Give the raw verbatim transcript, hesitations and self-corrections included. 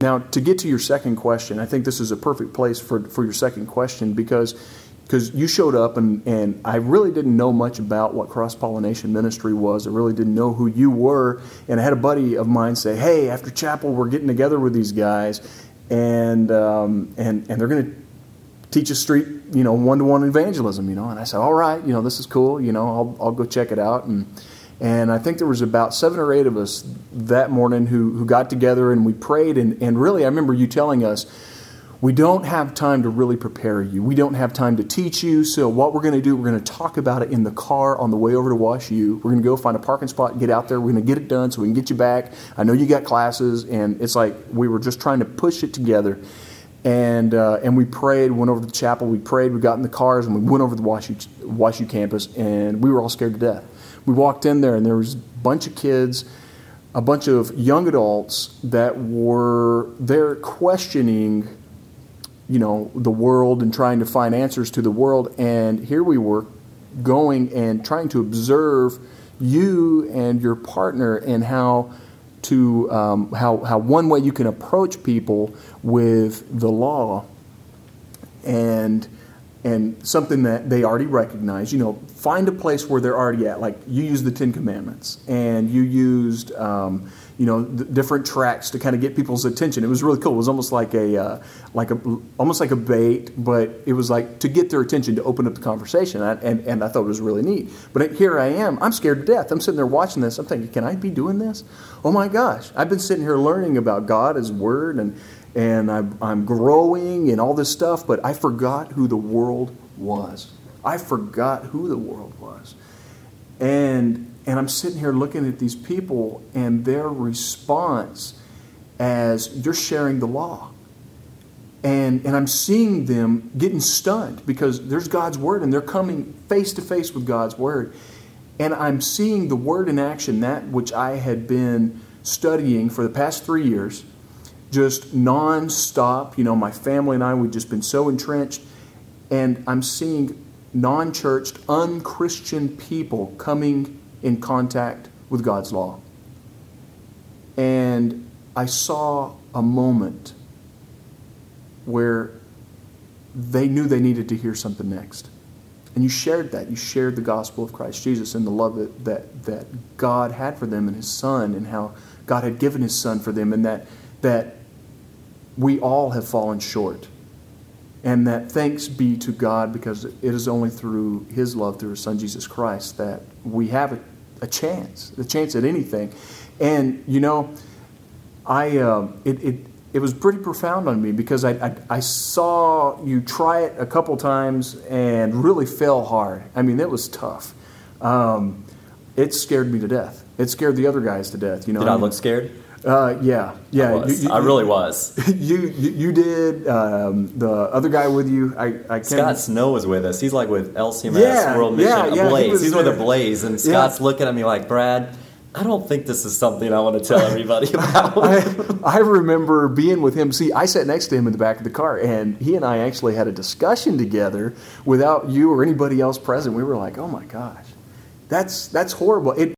Now, to get to your second question, I think this is a perfect place for, for your second question because because you showed up and, and I really didn't know much about what cross-pollination ministry was. I really didn't know who you were. And I had a buddy of mine say, hey, after chapel, we're getting together with these guys and um, and and they're going to teach us street, you know, one-to-one evangelism, you know. And I said, all right, you know, this is cool. You know, I'll I'll go check it out. And and I think there was about seven or eight of us that morning who, who got together and we prayed. And, and really, I remember you telling us, we don't have time to really prepare you. We don't have time to teach you. So what we're going to do, we're going to talk about it in the car on the way over to Wash U. We're going to go find a parking spot and get out there. We're going to get it done so we can get you back. I know you got classes. And it's like we were just trying to push it together. And uh, and we prayed, went over to the chapel. We prayed. We got in the cars and we went over to the Wash U, Wash U campus. And we were all scared to death. We walked in there and there was a bunch of kids, a bunch of young adults that were there questioning, you know, the world and trying to find answers to the world. And here we were going and trying to observe you and your partner and how to um, how how one way you can approach people with the law and and something that they already recognize. You know, find a place where they're already at. Like you used the Ten Commandments and you used um, you know, the different tracks to kind of get people's attention. It was really cool. It was almost like a, uh, like a, almost like a bait, but it was like to get their attention, to open up the conversation. And, and, and I thought it was really neat. But here I am. I'm scared to death. I'm sitting there watching this. I'm thinking, can I be doing this? Oh my gosh! I've been sitting here learning about God, His Word, and and I'm, I'm growing and all this stuff. But I forgot who the world was. I forgot who the world was, and. And I'm sitting here looking at these people and their response as you're sharing the law. And, and I'm seeing them getting stunned because there's God's Word and they're coming face to face with God's Word. And I'm seeing the Word in action, that which I had been studying for the past three years, just nonstop. You know, my family and I, we've just been so entrenched. And I'm seeing non-churched, un-Christian people coming in contact with God's law. And I saw a moment where they knew they needed to hear something next. And you shared that. You shared the gospel of Christ Jesus and the love that, that, that God had for them and His Son and how God had given His Son for them and that, that we all have fallen short. And that thanks be to God because it is only through His love, through His Son Jesus Christ, that we have a a chance, a chance at anything. And, you know, I uh, it, it it was pretty profound on me because I, I I saw you try it a couple times and really fell hard. I mean, it was tough. Um, it scared me to death. It scared the other guys to death. You know, did I look scared? Uh, yeah, yeah. I, was. You, you, I really was. You you, you did. Um, the other guy with you, I, I can't. Scott Snow was with us. He's like with L C M S yeah, World Mission. Yeah, yeah, Blaze. he was He's there. with a Blaze, and Scott's yeah. looking at me like, Brad, I don't think this is something I want to tell everybody about. I, I remember being with him. See, I sat next to him in the back of the car, and he and I actually had a discussion together without you or anybody else present. We were like, "Oh my gosh, that's that's horrible." It